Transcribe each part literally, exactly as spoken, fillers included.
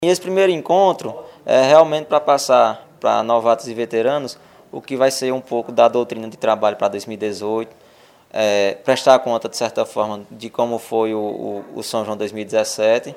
E esse primeiro encontro é realmente para passar para novatos e veteranos o que vai ser um pouco da doutrina de trabalho para dois mil e dezoito, é, prestar conta, de certa forma, de como foi o, o, o São João dois mil e dezessete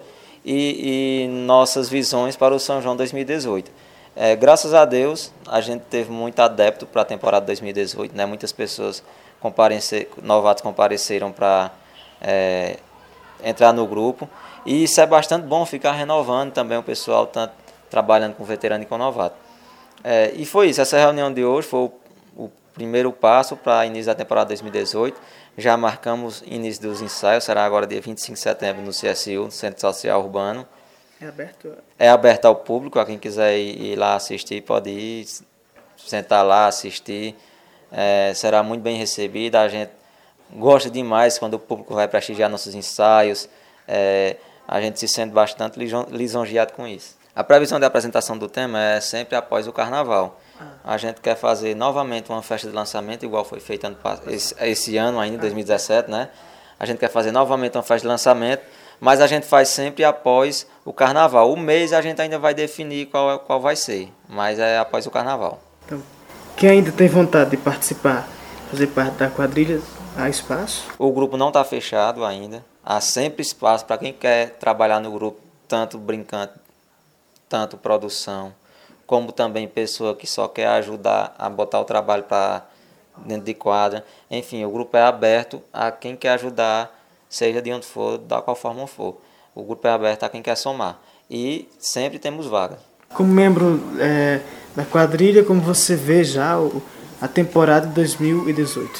e, e nossas visões para o São João dois mil e dezoito. É, graças a Deus, a gente teve muito adepto para a temporada dois mil e dezoito, né? Muitas pessoas, compareceram, novatos compareceram para é, entrar no grupo. E isso é bastante bom, ficar renovando também o pessoal, tanto trabalhando com veterano e com novato. É, e foi isso, essa reunião de hoje foi o, o primeiro passo para início da temporada dois mil e dezoito. Já marcamos início dos ensaios, será agora dia vinte e cinco de setembro no C S U, no Centro Social Urbano. É aberto? É aberto ao público, a quem quiser ir, ir lá assistir, pode ir, sentar lá, assistir. É, será muito bem recebido, a gente gosta demais quando o público vai prestigiar nossos ensaios. É, a gente se sente bastante lisonjeado com isso. A previsão de apresentação do tema é sempre após o Carnaval. A gente quer fazer novamente uma festa de lançamento, igual foi feita ano, esse, esse ano ainda, dois mil e dezessete, né? A gente quer fazer novamente uma festa de lançamento, mas a gente faz sempre após o Carnaval. O mês a gente ainda vai definir qual, qual vai ser, mas é após o Carnaval. Então, quem ainda tem vontade de participar, fazer parte da quadrilha, há espaço? O grupo não está fechado ainda. Há sempre espaço para quem quer trabalhar no grupo, tanto brincante, tanto produção, como também pessoa que só quer ajudar a botar o trabalho para dentro de quadra. Enfim, o grupo é aberto a quem quer ajudar, seja de onde for, da qual forma for. O grupo é aberto a quem quer somar. E sempre temos vaga. Como membro é, da quadrilha, como você vê já o, a temporada de dois mil e dezoito?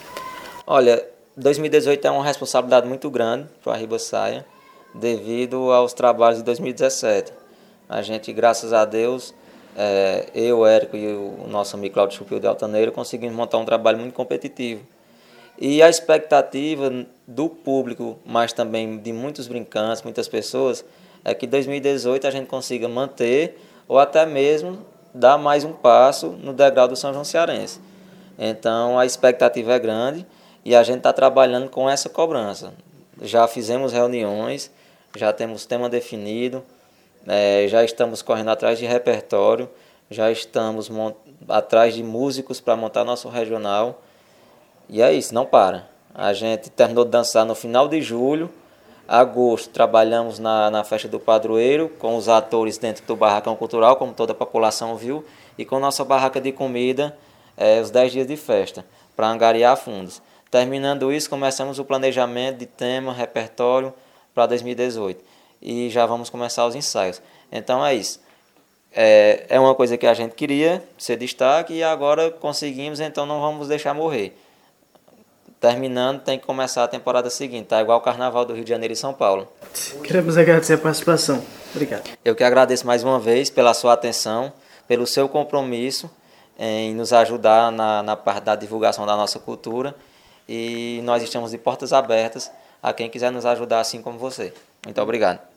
Olha, dois mil e dezoito é uma responsabilidade muito grande para a Ribassaia, devido aos trabalhos de dois mil e dezessete. A gente, graças a Deus, é, eu, o Érico e o nosso amigo Claudio Chupil de Altaneiro conseguimos montar um trabalho muito competitivo. E a expectativa do público, mas também de muitos brincantes, muitas pessoas, é que em dois mil e dezoito a gente consiga manter ou até mesmo dar mais um passo no degrau do São João Cearense. Então a expectativa é grande e a gente está trabalhando com essa cobrança. Já fizemos reuniões, já temos tema definido, é, já estamos correndo atrás de repertório, já estamos atrás de músicos para montar nosso regional. E é isso, não para. A gente terminou de dançar no final de julho. Agosto, trabalhamos na, na festa do padroeiro, com os atores dentro do barracão cultural, como toda a população viu, e com nossa barraca de comida, é, os dez dias de festa, para angariar fundos. Terminando isso, começamos o planejamento de tema, repertório para dois mil e dezoito. E já vamos começar os ensaios. Então é isso. É, é uma coisa que a gente queria ser destaque e agora conseguimos, então não vamos deixar morrer. Terminando, tem que começar a temporada seguinte, tá? Igual o Carnaval do Rio de Janeiro e São Paulo. Queremos agradecer a participação. Obrigado. Eu que agradeço mais uma vez pela sua atenção, pelo seu compromisso em nos ajudar na, na parte da divulgação da nossa cultura. E nós estamos de portas abertas a quem quiser nos ajudar, assim como você. Muito obrigado.